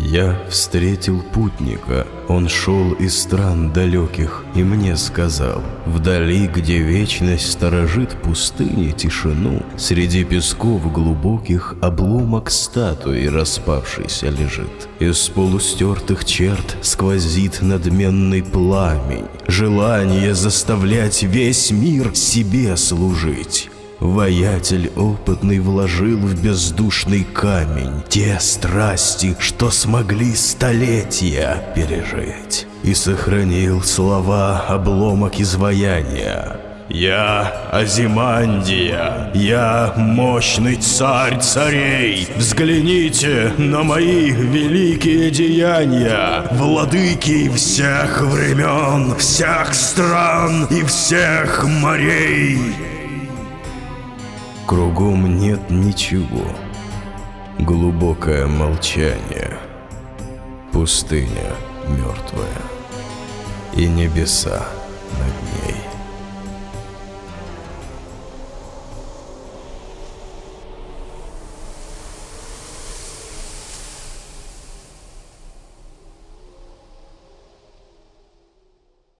Я встретил путника, он шел из стран далеких, и мне сказал: вдали, где вечность сторожит пустыни тишину, среди песков глубоких обломок статуи распавшийся лежит. Из полустертых черт сквозит надменный пламень, желание заставлять весь мир себе служить. Воятель опытный вложил в бездушный камень те страсти, что смогли столетия пережить, и сохранил слова обломок изваяния. «Я Азимандия, я мощный царь царей, взгляните на мои великие деяния, владыки всех времен, всех стран и всех морей!» Кругом нет ничего, глубокое молчание, пустыня мертвая и небеса над ней.